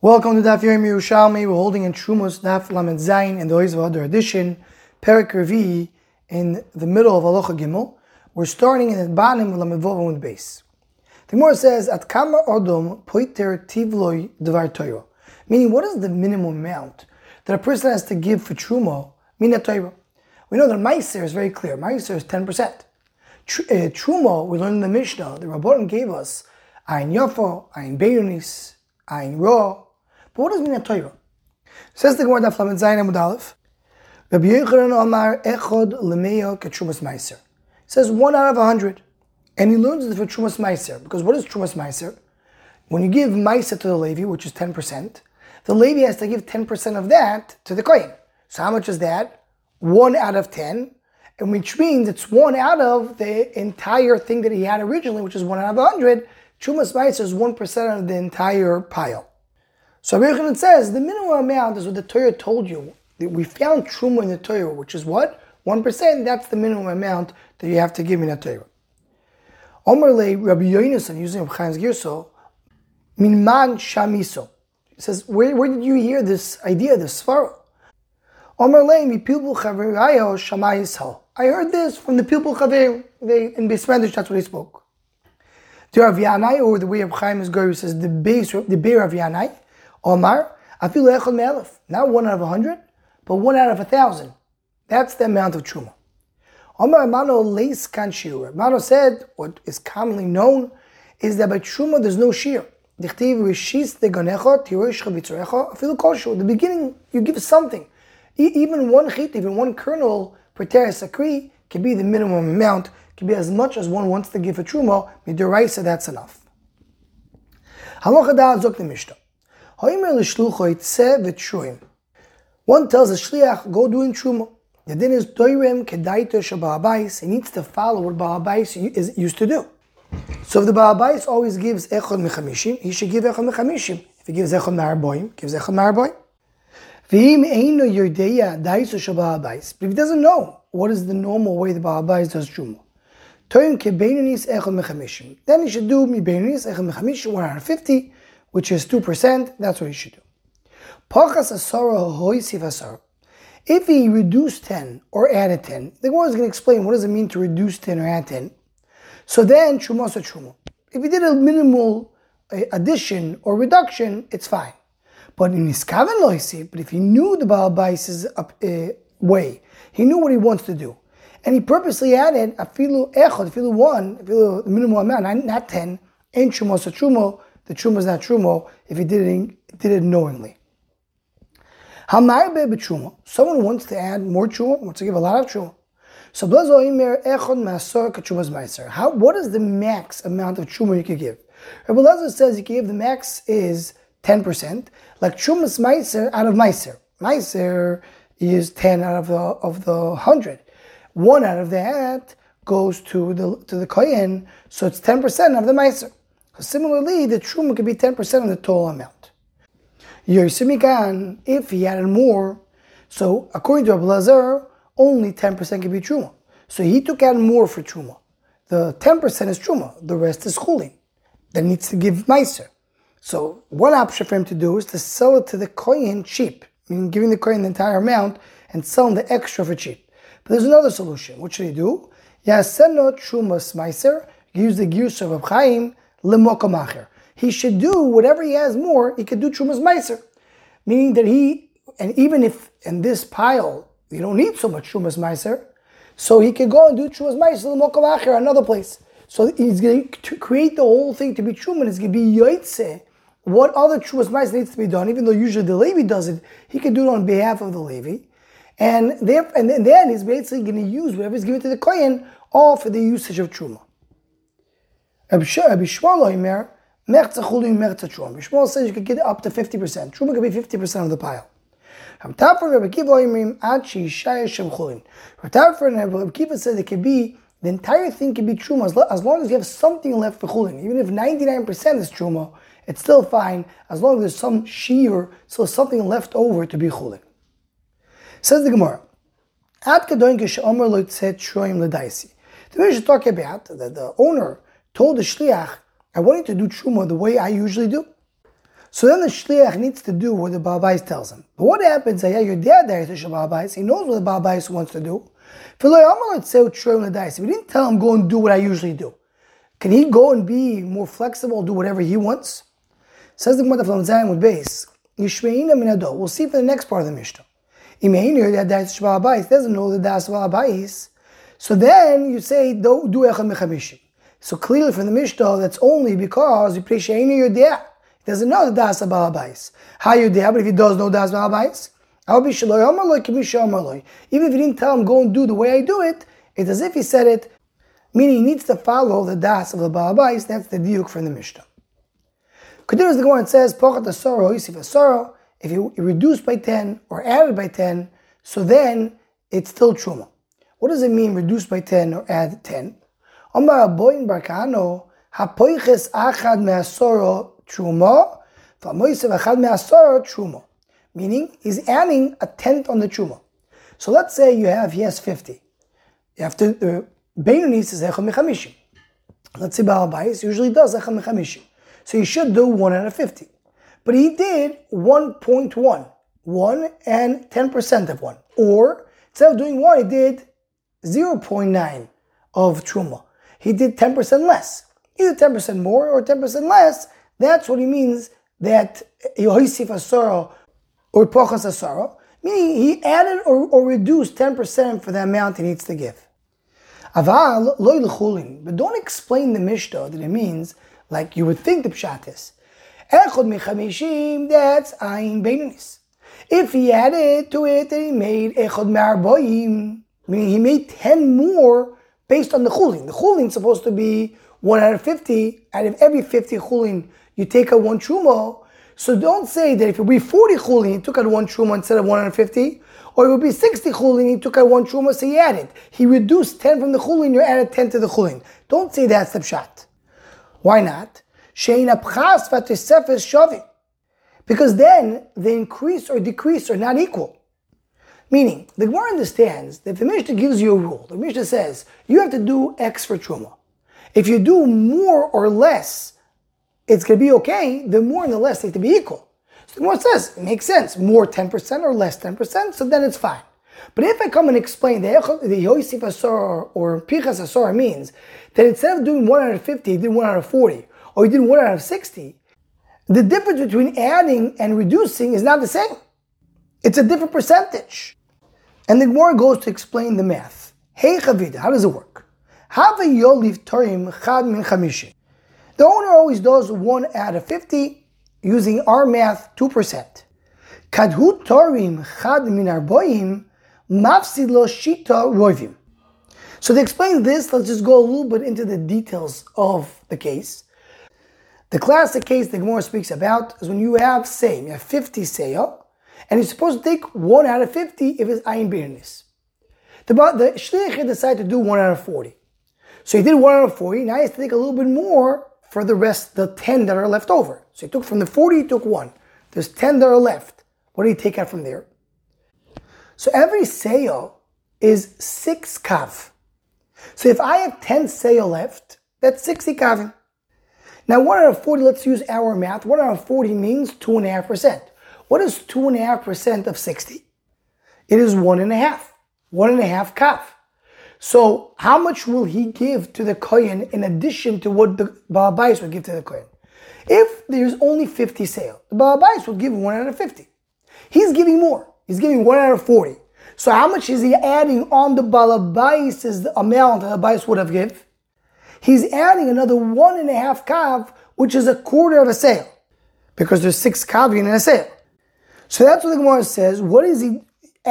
Welcome to Daf Yomi Yerushalmi. We're holding in Trumos Daf Lamed Zayin in the Oiz V'Adar edition, Perek Revi in the middle of Halacha Gimel. We're starting in the bottom of Lamed Vav with base. The Gemara says, "At kama odom poiter tivloi devar Torah," meaning what is the minimum amount that a person has to give for Truma mina Torah? We know that Meiser is very clear. Meiser is 10%. Truma, we learned in the Mishnah, the Rabbanan gave us Ayin Yafo, Ayin Beirunis, Ayin Ra. But what does mean a Torah? Says the Gemara Daf Lamed Zayin Amud Aleph, Rabbi Yochanan Amar Echod Lemeya Ketrumas Meiser. Says 1 out of 100, and he learns it for Trumas Meiser. Because what is Trumas Meiser? When you give Meiser to the Levi, which is 10%, the Levi has to give 10% of that to the Kohen. So how much is that? 1 out of 10, and which means it's 1 out of the entire thing that he had originally, which is 1 out of 100. Trumas Meiser is 1% of the entire pile. So Rabbi Yochanan says the minimum amount is what the Torah told you. We found Truma in the Torah, which is what? 1%, that's the minimum amount that you have to give in the Torah. Omer le Rabbi Yonasan, using Rabbi Chaim's Girso, min man shamiso. He says, where did you hear this idea, this svara? Omer le mi pilpul chavirayo shamayis. I heard this from the pilpul chavir. In Beis Medrash, that's what he spoke. The Rav Yanai, or the way of Chaim's Girso says, the Beis Rav Yanai, Omar, afilu echad me'elef. Not 1 out of 100, but 1 out of 1,000. That's the amount of truma. Omar Mano leis kan shiur. Mano said, what is commonly known is that by truma there's no shear. Dichtiv rishis deganecha tiroshcha vitzorecha afilu kol shur. The beginning you give something, even one chit, even one kernel per teres sakri can be the minimum amount. Can be as much as one wants to give a truma. Midoraisa, that's enough. Halacha da zok the Mishnah. One tells a shliach, go doing truma. The din is doirem kedaito shaba'abais. He needs to follow what ba'abais used to do. So if the ba'abais always gives echad mechamishim, he should give echad mechamishim. If he gives echad ma'arboim, gives echad ma'arboim. V'im eino yordeya daiso shaba'abais. But if he doesn't know what is the normal way the ba'abais does truma, toim kebeinunis echad mechamishim. Then he should do mi beinunis echad mechamishim 150. Which is 2%, that's what he should do. If he reduced 10 or added 10, the Gemara is going to explain what does it mean to reduce 10 or add 10. So then, Truma. If he did a minimal addition or reduction, it's fine. But in Niskaven Loisi, but if he knew the Baal Bais's way, he knew what he wants to do, and he purposely added afilu echad, afilu 1, afilu the minimal amount, not 10, ain't Truma. The truma is not truma if he did it knowingly. Hamarbe b'truma. Someone wants to add more truma, wants to give a lot of truma. So what is the max amount of truma you could give? Rabbi Lezer says you can give the max is 10%, like trumas meiser out of meiser. Meiser is 10 out of the 100. 1 out of that goes to the kohen, so it's 10% of the meiser. Similarly, the truma could be 10% of the total amount. Yersimikan, if he added more, so according to Rabbi Lazar, only 10% can be truma. So he took out more for truma. The 10% is truma, the rest is chulin. That needs to give meiser. So one option for him to do is to sell it to the kohen cheap, meaning giving the kohen the entire amount and selling the extra for cheap. But there's another solution. What should he do? Yaseno trumas meiser, use the gears of Reb Chaim, he should do whatever he has more, he could do Trumas Meiser. Meaning that and even if in this pile, you don't need so much Trumas Meiser, so he could go and do Trumas Meiser, L'mokamacher, another place. So he's going to create the whole thing to be Truma, and it's going to be Yoitze. What other Trumas Meiser needs to be done, even though usually the Levi does it, he can do it on behalf of the Levi. And then he's basically going to use whatever he's given to the Kohen, all for the usage of Truma. Rabbi Shmuel says you could get up to 50%. Truma could be 50% of the pile. Rabbi Kiva says it could be, the entire thing can be Truma as long as you have something left for chulin. Even if 99% is Truma, it's still fine as long as there's some shear, so something left over to be chulin. Says the Gemara, the Mishnah is talking about that the owner told the shliach, I want you to do truma the way I usually do. So then the shliach needs to do what the Baal Bayis tells him. But what happens? Your dad there to Baal Bayis. He knows what the Baal Bayis wants to do. If he didn't tell him go and do what I usually do, can he go and be more flexible, do whatever he wants? Says the Gemara from Zayin with base. We'll see for the next part of the Mishnah. Doesn't know the das Baal Bayis. So then you say do echad mechamishim. So clearly from the Mishnah that's only because you pray she'einu yodea. He doesn't know the das Baal Bayis. How yodea? But if he does know das Baal Bayis, even if he didn't tell him go and do the way I do it, it's as if he said it, meaning he needs to follow the das of the Baal Bayis. That's the diuk from the Mishnah. Continues the Gemara and says, Pochat asoro, yisif asoro. If you reduce by 10 or added by 10, so then it's still truma. What does it mean, reduce by 10 or add 10? Omar aboyin barkano, hapoiches achad me'asoro truma, v'amoisev achad me'asoro truma. Meaning, he's adding a tenth on the truma. So let's say he has 50. You have to, Beinoni says echad mechamishim. Let's say Baal Bayis usually does echad mechamishim. So he should do 1 out of 50. But he did 1.1. 1 and 10% of 1. Or, instead of doing 1, he did 0.9 of truma. He did 10% less. Either 10% more or 10% less. That's what he means that yohisif asara or pochas asara. Meaning he added or reduced 10% for the amount he needs to give. Aval loy l'chulin. But don't explain the Mishnah that it means like you would think the pshat is. Echad mechamishim, that's ayin beinonis. If he added to it that he made echad me'arboim, meaning he made 10 more based on the chulin. The chulin is supposed to be 1 out of 50. Out of every 50 chulin, you take out 1 truma. So don't say that if it would be 40 chulin, he took out 1 truma instead of 1 out of 50. Or it would be 60 chulin, he took out 1 truma, so he added. He reduced 10 from the chulin, you added 10 to the chulin. Don't say that's the pshat. Why not? Because then the increase or decrease are not equal. Meaning, the Gemara understands that if the Mishnah gives you a rule, the Mishnah says, you have to do X for Truma. If you do more or less, it's going to be okay. The more and the less need to be equal. So the Gemara says, it makes sense. More 10% or less 10%, so then it's fine. But if I come and explain the Yoisif Asor or Pichas Asor means that instead of doing 1 out of 50, he did 1 out of 40, or he did 1 out of 60, the difference between adding and reducing is not the same. It's a different percentage. And the Gemara goes to explain the math. Hey Chavida, how does it work? Hava yoliv torim chad min chamishi. The owner always does 1 out of 50, using our math, 2%. Kadhu torim chad min arboim, mafsid lo shita roivim. So to explain this, let's just go a little bit into the details of the case. The classic case the Gemara speaks about is when you have 50 seah, and you're supposed to take 1 out of 50 if it's ayin b'irnis. The shliach decided to do 1 out of 40. So he did 1 out of 40, now he has to take a little bit more for the rest, the 10 that are left over. So he took from the 40, he took 1. There's 10 that are left. What do you take out from there? So every seah is 6 kav. So if I have 10 seah left, that's 60 kavim. Now 1 out of 40, let's use our math. 1 out of 40 means 2.5%. What is 2.5% of 60? It is 1.5. 1.5 kav. So how much will he give to the kohen in addition to what the Baal Bayis would give to the kohen? If there's only 50 seah, the Baal Bayis would give 1 out of 50. He's giving more. He's giving 1 out of 40. So how much is he adding on the Baal Bayis' amount that the Bayis would have given? He's adding another 1.5 kav, which is a quarter of a seah, because there's 6 kavim in a seah. So that's what the Gemara says. What is he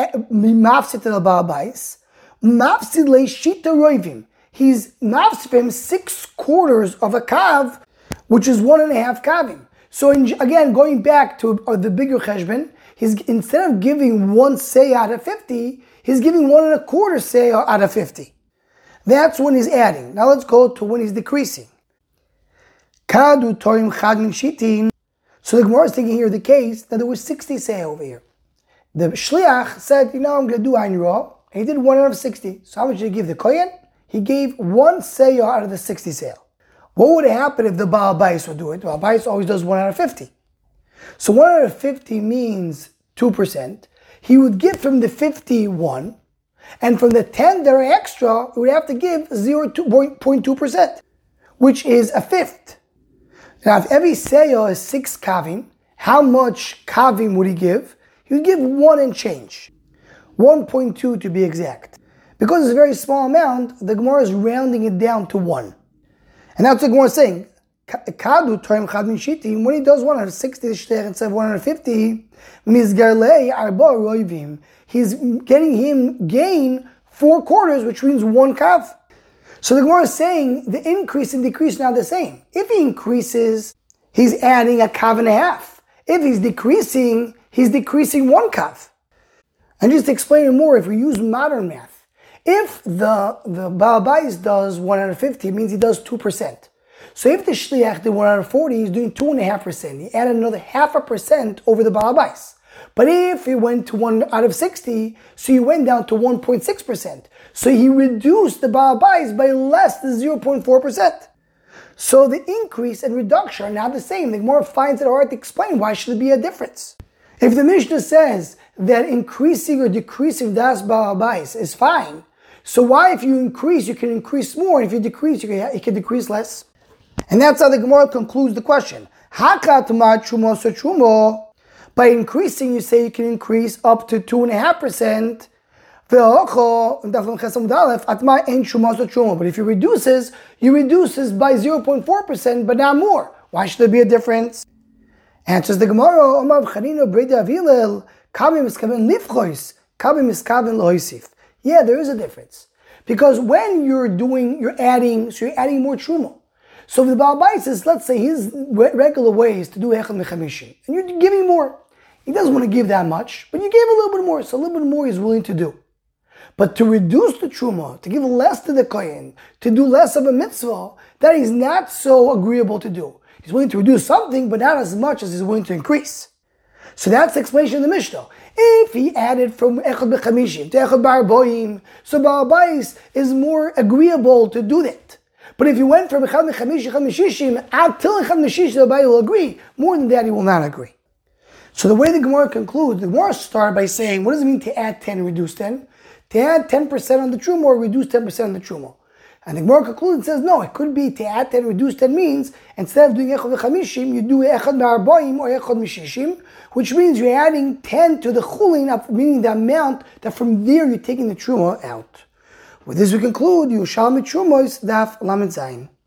mafsid to the Baal Bayis? Mafsid le shita roivim. He's mafsid him 6 quarters of a kav, which is 1.5 kavim. So again, going back to the bigger cheshbon, he's instead of giving 1 seah out of 50, he's giving 1.25 seah out of 50. That's when he's adding. Now let's go to when he's decreasing. Kadu torim chad min shitin. So the Gemara is taking here the case that there was 60 seah over here. The shliach said, I'm going to do ayin ra, and he did 1 out of 60. So how much did he give the kohen? He gave 1 seah out of the 60 seah. What would happen if the Baal Bayis would do it? The Baal Bayis always does 1 out of 50. So 150 means 2%. He would give from the 51, and from the 10 that are extra, he would have to give 0.2%, which is a fifth. Now, if every seyo is 6 kavim, how much kavim would he give? He would give 1 and change. 1.2 to be exact. Because it's a very small amount, the Gemara is rounding it down to 1. And that's what the Gemara is saying. Kadu toim chad min shitim, when he does 160 shtech instead of 150, mizgarlei arba roivim, he's getting him gain 4 quarters, which means 1 kav. So the Gemara is saying the increase and decrease are not the same. If he increases, he's adding a kav and a half. If he's decreasing 1 kav. And just to explain it more, if we use modern math, if the Baal Bayis does 150, it means he does 2%. So if the Shliach did 140, he's doing 2.5%. He added another 0.5% over the Baal Bayis. But if he went to 1 out of 60, so he went down to 1.6%. So he reduced the Baal Bayis by less than 0.4%. So the increase and reduction are not the same. The Gemara finds it hard to explain why should there be a difference. If the Mishnah says that increasing or decreasing das Baal Bayis is fine, so why if you increase, you can increase more, and if you decrease, you can decrease less? And that's how the Gemara concludes the question. By increasing, you say you can increase up to 2.5%. But if you reduces by 0.4%, but not more. Why should there be a difference? Answers the Gemara, yeah, there is a difference. Because when you're adding more truma. So if the Baal Bayis says, let's say his regular way is to do echad mechamishim, and you're giving more. He doesn't want to give that much, but you gave a little bit more, so a little bit more he's willing to do. But to reduce the truma, to give less to the kohen, to do less of a mitzvah, that is not so agreeable to do. He's willing to reduce something, but not as much as he's willing to increase. So that's the explanation of the Mishnah. If he added from echad b'chamishim to echad b'arboim, so Baal Bayis is more agreeable to do that. But if you went from echad b'chamish until echad b'shish, the Baal will agree. More than that, he will not agree. So the way the Gemara concludes, the Gemara starts by saying, what does it mean to add 10 and reduce 10? To add 10% on the truma or reduce 10% on the truma. And the Gemara concludes and says, no, it could be to add 10, reduce 10 means, instead of doing echad v'chamishim, you do echad b'arboim or echad mishishim, which means you're adding 10 to the chulin, meaning the amount that from there you're taking the truma out. With this we conclude, Yerushalmi Trumos Daf Lamed Zayin.